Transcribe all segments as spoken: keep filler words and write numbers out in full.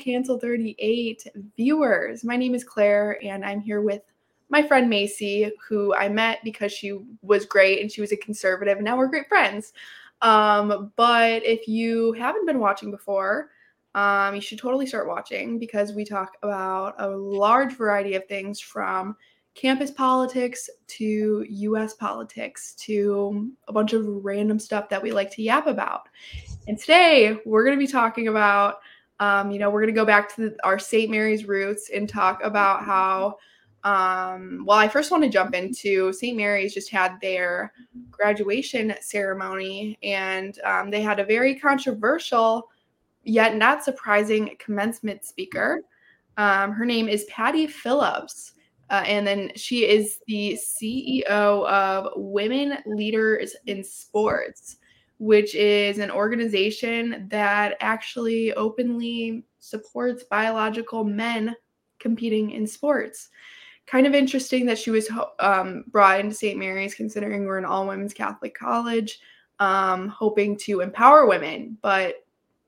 Cancel thirty-eight viewers. My name is Claire, and I'm here with my friend Macy, who I met because she was great and she was a conservative, and now we're great friends. Um, but if you haven't been watching before, um, you should totally start watching because we talk about a large variety of things from campus politics to U S politics to a bunch of random stuff that we like to yap about. And today we're going to be talking about, um, you know, we're going to go back to the, our Saint Mary's roots and talk about how, um, well, I first want to jump into Saint Mary's just had their graduation ceremony, and um, they had a very controversial yet not surprising commencement speaker. Um, her name is Patty Phillips. Uh, and then she is the C E O of Women Leaders in Sports, which is an organization that actually openly supports biological men competing in sports. Kind of interesting that she was um, brought into Saint Mary's, considering we're an all-women's Catholic college, um, hoping to empower women. But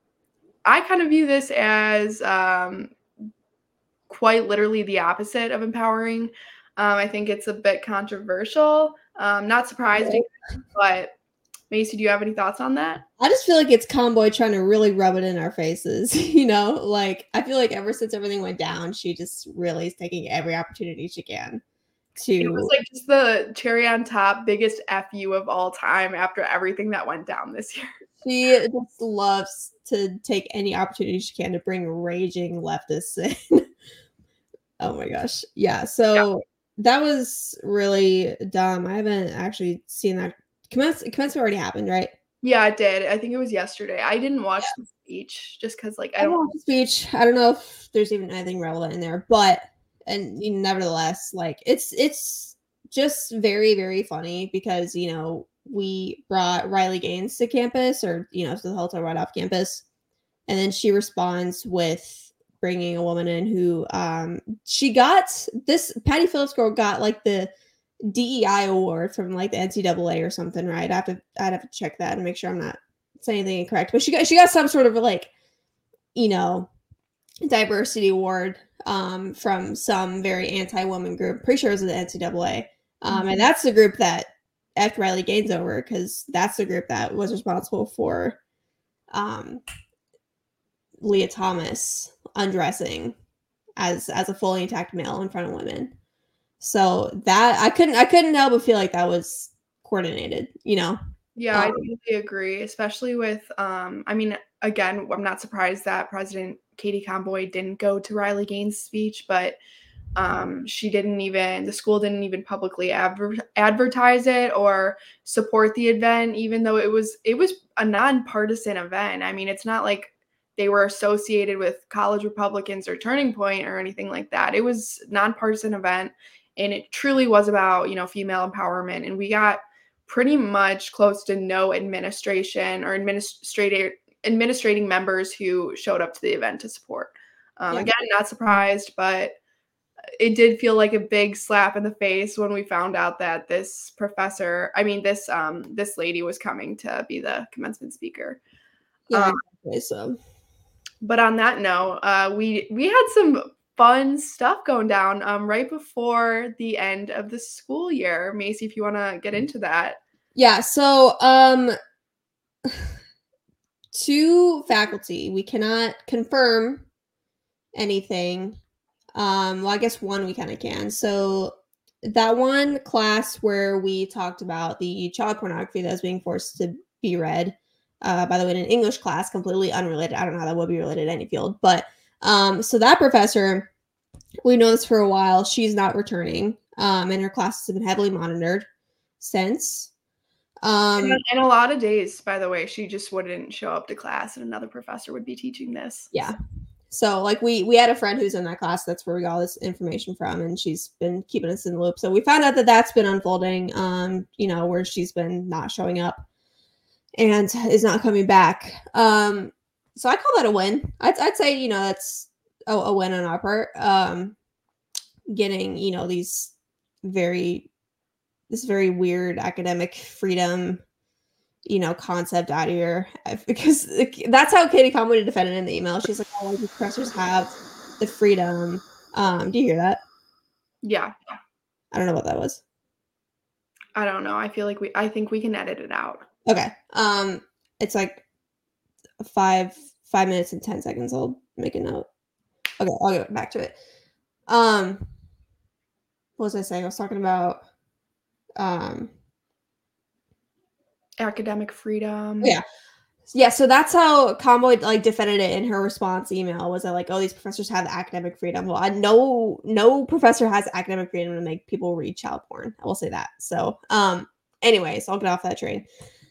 I kind of view this as um, quite literally the opposite of empowering. Um, I think it's a bit controversial. Um, not surprised, but Macy, do you have any thoughts on that? I just feel like it's Conboy trying to really rub it in our faces. You know, like I feel like ever since everything went down, she just really is taking every opportunity she can to. It was like just the cherry on top, biggest F you of all time after everything that went down this year. She just loves to take any opportunity she can to bring raging leftists in. Oh my gosh. Yeah. So yeah. That was really dumb. I haven't actually seen that. Commence, commencement already happened, right? Yeah, it did. I think it was yesterday. I didn't watch yeah. the speech just because, like, I, I don't watch the speech. I don't know if there's even anything relevant in there, but and you know, nevertheless, like it's it's just very very funny because you know we brought Riley Gaines to campus, or you know, to the hotel right off campus, and then she responds with bringing a woman in who um she got this Patty Phillips girl got like the D E I award from like the N C double A or something, right? I have to I'd have to check that and make sure I'm not saying anything incorrect. But she got she got some sort of like, you know, diversity award um from some very anti-woman group. Pretty sure it was the N C double A. Um, mm-hmm. And that's the group that effed Riley Gaines over, because that's the group that was responsible for um Leah Thomas undressing as as a fully intact male in front of women. So that I couldn't I couldn't help but feel like that was coordinated, you know? Yeah, um, I totally agree, especially with um I mean, again, I'm not surprised that President Katie Conboy didn't go to Riley Gaines' speech, but um she didn't even the school didn't even publicly adver- advertise it or support the event, even though it was it was a nonpartisan event. I mean, it's not like they were associated with college Republicans or Turning Point or anything like that. It was a nonpartisan event. And it truly was about, you know, female empowerment. And we got pretty much close to no administration or administrator administrating members who showed up to the event to support. Um, yeah. Again, not surprised, but it did feel like a big slap in the face when we found out that this professor, I mean, this um, this lady was coming to be the commencement speaker. Yeah, um, I so. But on that note, uh, we we had some fun stuff going down um, right before the end of the school year. Macy, if you want to get into that. Yeah, so um, to faculty, we cannot confirm anything. Um, well, I guess one we kind of can. So that one class where we talked about the child pornography that was being forced to be read, uh, by the way, in an English class, completely unrelated. I don't know how that would be related to any field, but Um, so that professor, we know this for a while, she's not returning, um, and her classes have been heavily monitored since. Um, and, and a lot of days, by the way, she just wouldn't show up to class, and another professor would be teaching this. Yeah. So, like, we we had a friend who's in that class. That's where we got all this information from, and she's been keeping us in the loop. So we found out that that's been unfolding, um, you know, where she's been not showing up and is not coming back. Um, so I call that a win. I'd, I'd say, you know, that's a, a win on our part. Um, getting, you know, these very, this very weird academic freedom, you know, concept out of here, because that's how Katie Conway defended in the email. She's like, "Oh, the professors have the freedom." Um, do you hear that? Yeah. I don't know what that was. I don't know. I feel like we. I think we can edit it out. Okay. Um, it's like five five minutes and ten seconds. I'll make a note. Okay, I'll get back to it. Um, what was I saying? I was talking about um academic freedom. Yeah. Yeah, so that's how Conway like defended it in her response email. Was that like, oh, these professors have academic freedom? Well, I no no professor has academic freedom to make people read child porn. I will say that. So, um, anyways, I'll get off that train.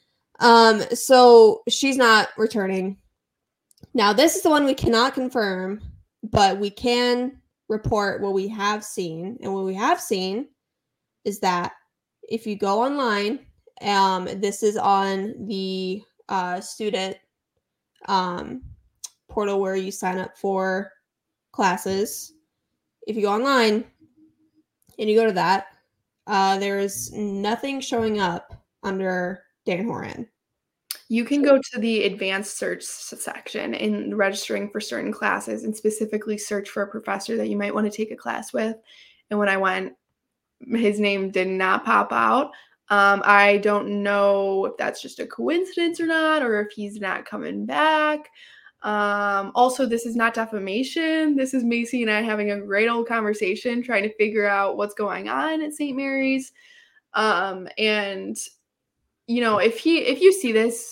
Um, so she's not returning. Now, this is the one we cannot confirm, but we can report what we have seen, and what we have seen is that if you go online, um, this is on the uh, student um, portal where you sign up for classes. If you go online and you go to that, uh, there's nothing showing up under Dan Horan. You can go to the advanced search section in registering for certain classes and specifically search for a professor that you might want to take a class with. And when I went, his name did not pop out. Um, I don't know if that's just a coincidence or not, or if he's not coming back. Um, also, this is not defamation. This is Macy and I having a great old conversation trying to figure out what's going on at Saint Mary's. Um, and, you know, if he, if you see this,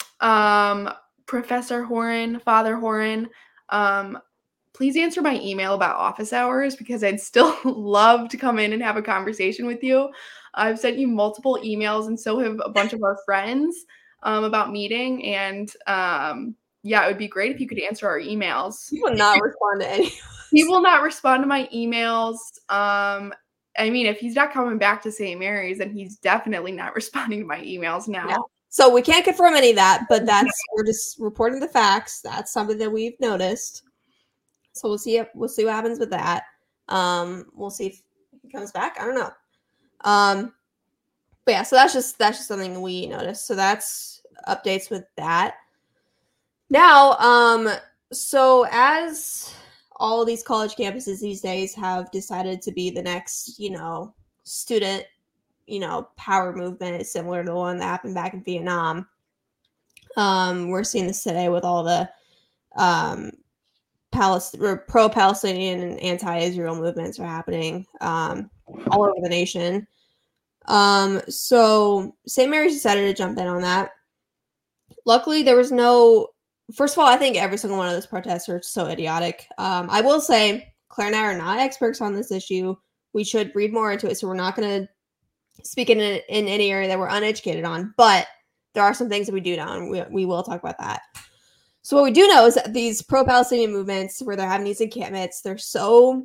um, Professor Horan, Father Horan, um, please answer my email about office hours, because I'd still love to come in and have a conversation with you. I've sent you multiple emails, and so have a bunch of our friends um, about meeting. And um, yeah, it would be great if you could answer our emails. He will not respond to any. He will not respond to my emails. Um, I mean, if he's not coming back to Saint Mary's, then he's definitely not responding to my emails now. Yeah. So we can't confirm any of that, but that's we're just reporting the facts. That's something that we've noticed. So we'll see. We'll see what happens with that. Um, we'll see if he comes back. I don't know. Um, but yeah, so that's just that's just something we noticed. So that's updates with that. Now, um, so as all these college campuses these days have decided to be the next, you know, student, you know, power movement, similar to the one that happened back in Vietnam. Um, we're seeing this today with all the um Palestine, pro-Palestinian and anti-Israel movements are happening um, all over the nation. Um, so Saint Mary's decided to jump in on that. Luckily, there was no. First of all, I think every single one of those protests are so idiotic. Um, I will say, Claire and I are not experts on this issue. We should read more into it, so we're not going to speak in in any area that we're uneducated on. But there are some things that we do know, and we we will talk about that. So what we do know is that these pro-Palestinian movements where they're having these encampments, they're so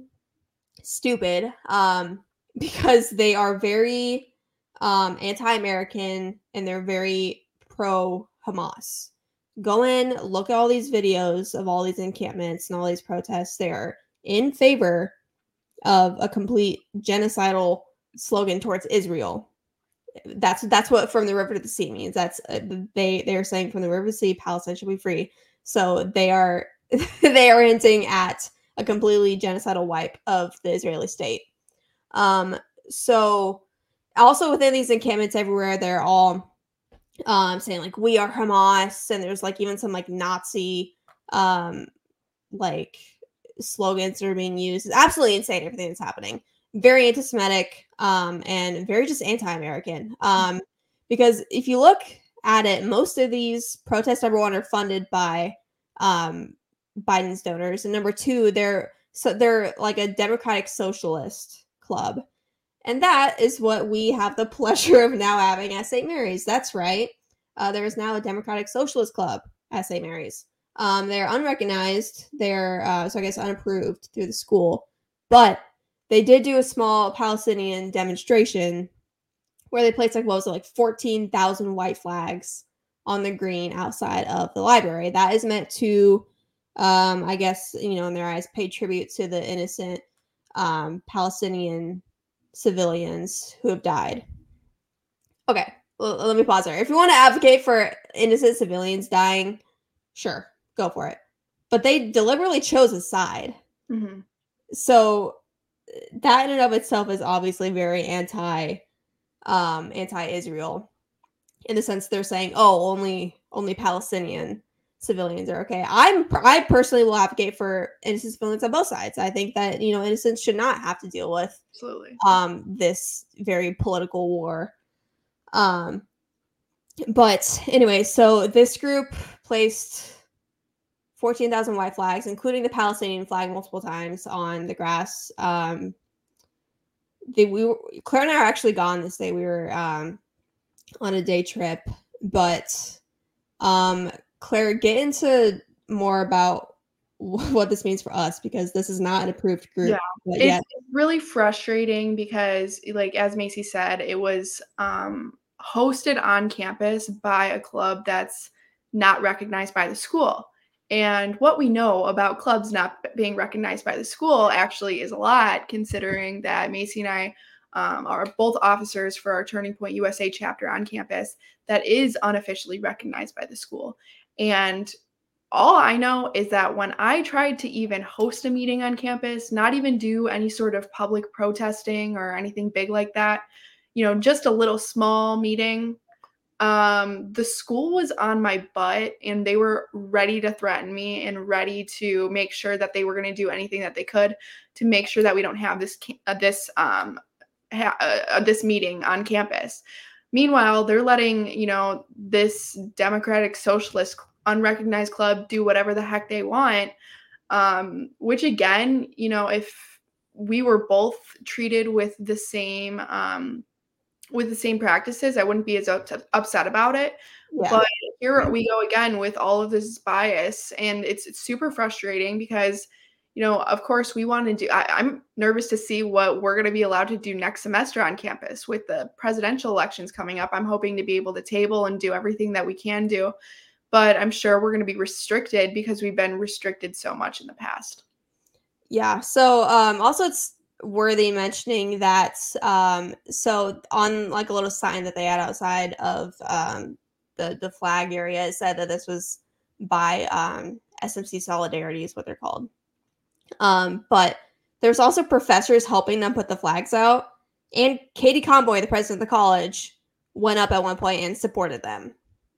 stupid um, because they are very um, anti-American and they're very pro-Hamas. Go in, look at all these videos of all these encampments and all these protests. They're in favor of a complete genocidal slogan towards Israel. That's that's what from the river to the sea means. That's uh, they they are saying from the river to the sea, Palestine should be free. So they are they are hinting at a completely genocidal wipe of the Israeli state. Um, so also within these encampments everywhere, they're all um, saying like we are Hamas, and there's like even some like Nazi um, like slogans that are being used. It's absolutely insane everything that's happening. Very anti-Semitic um, and very just anti-American. Um, because if you look at it, most of these protests, number one, are funded by um, Biden's donors, and number two, they're so they're like a democratic socialist club, and that is what we have the pleasure of now having at Saint Mary's. That's right. Uh, there is now a democratic socialist club at Saint Mary's. Um, they're unrecognized. They're uh, so I guess unapproved through the school, but they did do a small Palestinian demonstration where they placed like what was it, like fourteen thousand white flags on the green outside of the library. That is meant to, um, I guess, you know, in their eyes, pay tribute to the innocent um, Palestinian civilians who have died. Okay, L- let me pause there. If you want to advocate for innocent civilians dying, sure, go for it. But they deliberately chose a side. Mm-hmm. So that in and of itself is obviously very anti um anti-Israel, in the sense they're saying, oh, only only Palestinian civilians are okay. I'm I personally will advocate for innocent civilians on both sides. I think that, you know, innocents should not have to deal with Absolutely. um this very political war. Um but anyway, so this group placed fourteen thousand white flags, including the Palestinian flag, multiple times on the grass. Um, they, we were, Claire and I are actually gone this day. We were um, on a day trip, but um, Claire, get into more about what this means for us, because this is not an approved group. Yeah, But it's yet, really frustrating because, like as Macy said, it was um, hosted on campus by a club that's not recognized by the school. And what we know about clubs not being recognized by the school actually is a lot, considering that Macy and I um, are both officers for our Turning Point U S A chapter on campus that is unofficially recognized by the school. And all I know is that when I tried to even host a meeting on campus, not even do any sort of public protesting or anything big like that, you know, just a little small meeting, um, the school was on my butt and they were ready to threaten me and ready to make sure that they were going to do anything that they could to make sure that we don't have this uh, this um ha- uh, this meeting on campus. Meanwhile, they're letting, you know, this democratic socialist unrecognized club do whatever the heck they want. Um, which again, you know, if we were both treated with the same um, with the same practices, I wouldn't be as up- upset about it. yeah. But here we go again with all of this bias, and it's, it's super frustrating because, you know, of course we want to do, I, I'm nervous to see what we're going to be allowed to do next semester on campus with the presidential elections coming up. I'm hoping to be able to table and do everything that we can do, but I'm sure we're going to be restricted because we've been restricted so much in the past. Yeah. So um, also it's worthy mentioning that um, so on like a little sign that they had outside of um, the the flag area, it said that this was by um, S M C Solidarity is what they're called. Um, but there's also professors helping them put the flags out, and Katie Conboy, the president of the college, went up at one point and supported them.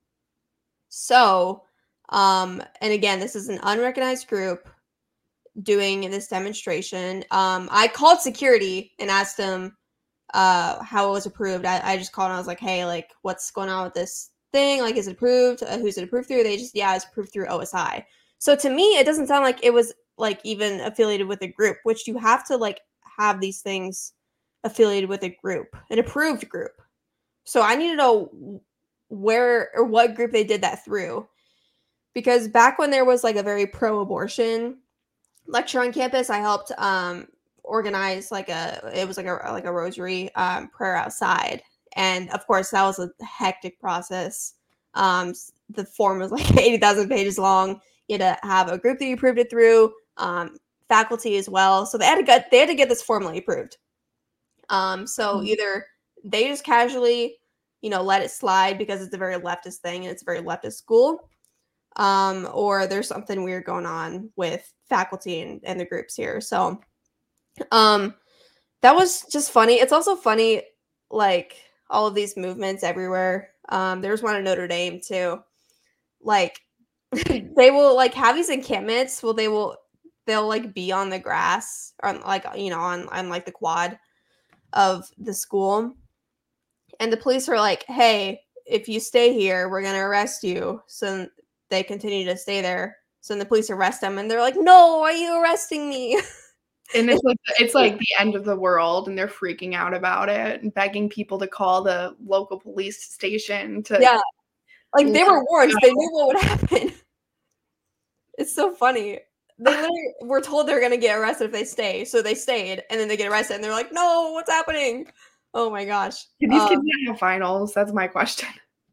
So, um, and again, this is an unrecognized group doing this demonstration. Um, I called security and asked them uh, how it was approved. I, I just called and I was like, hey, like, what's going on with this thing? Like, is it approved? Uh, who's it approved through? They just, yeah, it's approved through O S I. So to me, it doesn't sound like it was like even affiliated with a group, which you have to like have these things affiliated with a group, an approved group. So I need to know where or what group they did that through. Because back when there was like a very pro-abortion lecture on campus, I helped um, organize like a it was like a like a rosary um, prayer outside, and of course that was a hectic process. Um, the form was like eighty thousand pages long. You had to have a group that you approved it through, um, faculty as well. So they had to get they had to get this formally approved. Um, so Mhm. either they just casually, you know, let it slide because it's a very leftist thing and it's a very leftist school, um, or there's something weird going on with faculty and, and the groups here. So um, that was just funny. It's also funny, like all of these movements everywhere. Um, there's one in Notre Dame too. Like they will like have these encampments. Well, they will they'll like be on the grass or on, like you know on on like the quad of the school, and the police are like, "Hey, if you stay here, we're gonna arrest you." So they continue to stay there. So then the police arrest them, and they're like, "No, why are you arresting me?" And it's like it's like the end of the world, and they're freaking out about it and begging people to call the local police station to Yeah, like they were warned. go. They knew what would happen. It's so funny. They literally were told they're gonna get arrested if they stay, so they stayed, and then they get arrested, and they're like, "No, what's happening?" Oh my gosh. Do these Um, kids not have finals? That's my question.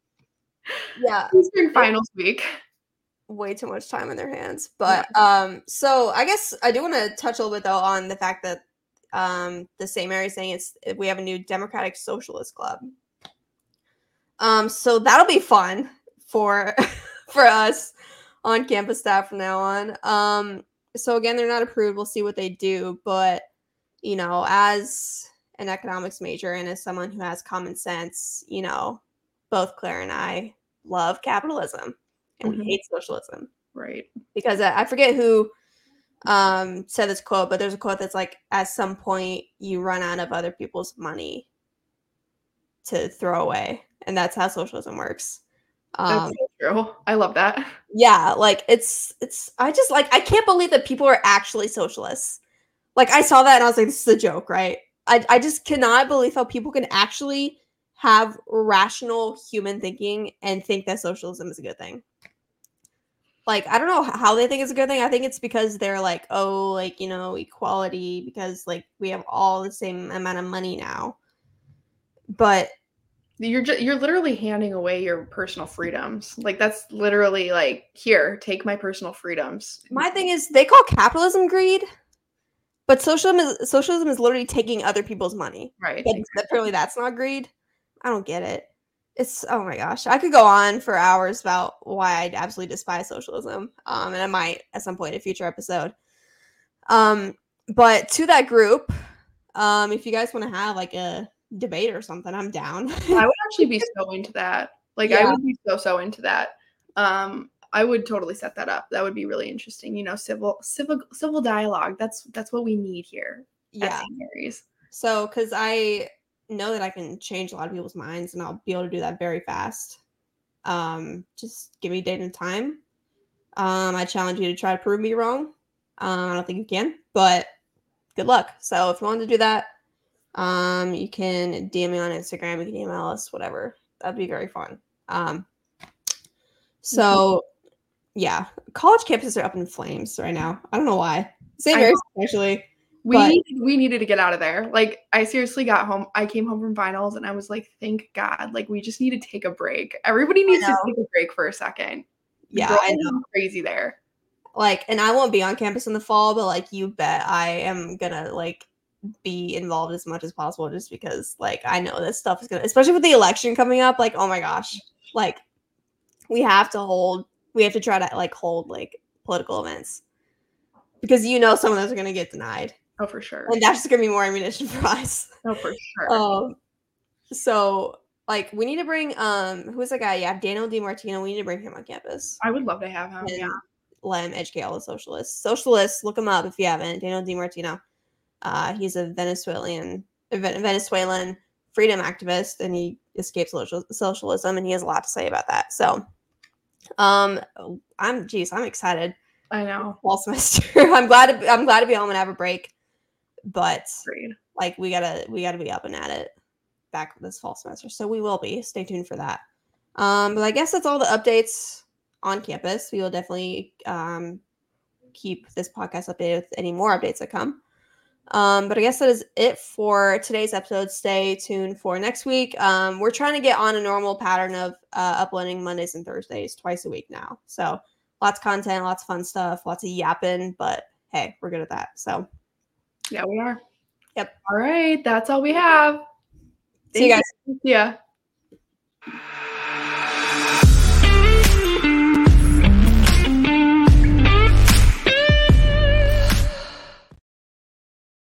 yeah, Who's doing finals week? way too much time in their hands. But yeah. um, so I guess I do want to touch a little bit though on the fact that um, the Saint Mary's thing is we have a new Democratic Socialist Club. Um, so that'll be fun for for us on campus staff from now on. Um, so again, they're not approved. We'll see what they do, but you know, as an economics major and as someone who has common sense, you know, both Claire and I love capitalism and Mhm. we hate socialism. Right. Because I, I forget who um said this quote, but there's a quote that's like, at some point you run out of other people's money to throw away, and that's how socialism works. That's Um so true. I love that. yeah, like it's it's I just like I can't believe that people are actually socialists. Like I saw that and I was like, this is a joke, right? I I just cannot believe how people can actually have rational human thinking and think that socialism is a good thing. Like, I don't know how they think it's a good thing. I think it's because they're like, oh, like, you know, equality, because like we have all the same amount of money now. But You're just you're literally handing away your personal freedoms. Like that's literally like, here, take my personal freedoms. my thing is, they call capitalism greed, but socialism is socialism is literally taking other people's money. Right. But Exactly. apparently that's not greed. I don't get it. It's oh my gosh. I could go on for hours about why I absolutely despise socialism. Um, and I might at some point in a future episode. Um, but to that group, um, if you guys want to have like a debate or something, I'm down. I would actually be so into that. Like I Yeah. would be so so into that. Um, I would totally set that up. That would be really interesting. You know, civil civil civil dialogue. That's that's what we need here at Yeah. Saint Mary's. So, because I know that I can change a lot of people's minds, and I'll be able to do that very fast. Um, just give me date and time. Um, I challenge you to try to prove me wrong. Um, I don't think you can, but good luck. So, if you want to do that, um, you can D M me on Instagram. You can email us, whatever. That'd be very fun. Um, so yeah, college campuses are up in flames right now. I don't know why. Saint I Mary's, actually. We But- needed, we needed to get out of there. Like I seriously got home. I came home from finals and I was like, thank God. Like we just need to take a break. Everybody needs to know. take a break for a second. Yeah, Girls I know. are crazy there. Like, and I won't be on campus in the fall, but like, you bet I am gonna like be involved as much as possible, just because like I know this stuff is gonna, especially with the election coming up. Like, oh my gosh, like we have to hold, we have to try to like hold like political events, because you know some of those are gonna get denied. Oh, for sure. And that's just gonna be more ammunition for us. Oh, for sure. Um, so like we need to bring um who's that guy? Yeah, Daniel DiMartino. We need to bring him on campus. I would love to have him. And Yeah. let him educate all the socialists. Socialists, look him up if you haven't. Daniel DiMartino. Uh, he's a Venezuelan a Venezuelan freedom activist, and he escaped social, socialism, and he has a lot to say about that. So, um, I'm geez, I'm excited. I know. Fall semester. I'm glad to I'm glad to be home and have a break. But Agreed. like we gotta we gotta be up and at it back this fall semester. So we will be. Stay tuned for that. Um, but I guess that's all the updates on campus. We will definitely um keep this podcast updated with any more updates that come. Um, but I guess that is it for today's episode. Stay tuned for next week. Um, we're trying to get on a normal pattern of uh, uploading Mondays and Thursdays twice a week now. So lots of content, lots of fun stuff, lots of yapping, but hey, we're good at that. So Yeah, we are. Yep. All right. That's all we have. see you guys. Yeah.